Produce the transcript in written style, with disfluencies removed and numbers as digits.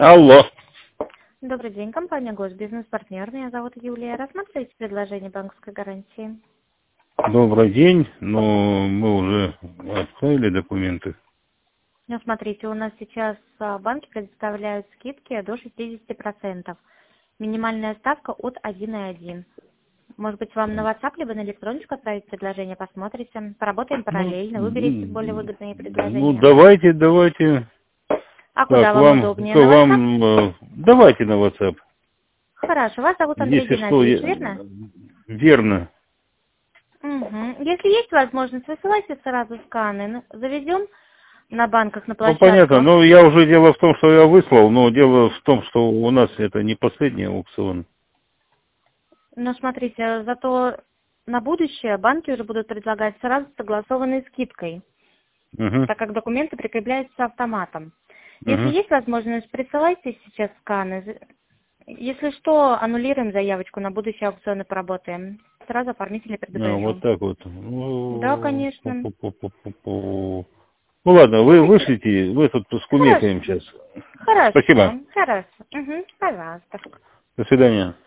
Алло. Добрый день, компания Госбизнес-партнер. Меня зовут Юлия. Рассматриваете предложение банковской гарантии? Добрый день. Но мы уже отправили документы. Ну, смотрите, у нас сейчас банки предоставляют скидки до 60%. Минимальная ставка от 1,1. Может быть, вам на WhatsApp либо на электроночку отправить предложение, посмотрите. Поработаем параллельно, выберите более выгодные Ну, предложения. давайте. А Как куда вам вам, удобнее? На WhatsApp? давайте на WhatsApp. Хорошо. Вас зовут Андрей Если что, Геннадьевич, верно? верно. Угу. Если есть возможность, высылайте сразу сканы. Заведем на банках, на Ну, понятно. площадках. Но я уже дело в том, что я выслал, но дело в том, что у нас это не последний аукцион. Но смотрите, зато на будущее банки уже будут предлагать сразу с согласованной скидкой, Угу. так как документы прикрепляются автоматом. Если Угу. есть возможность, присылайте сейчас сканы. Если что, аннулируем заявочку, на будущее аукционы поработаем. Сразу оформителя Вот предупрежу. так вот. Да, Ну, конечно. ну ладно, вы Давайте. вышлите, вы тут Хорошо. скумекаем сейчас. Спасибо. Хорошо. Хорошо. Угу. Пожалуйста. До свидания.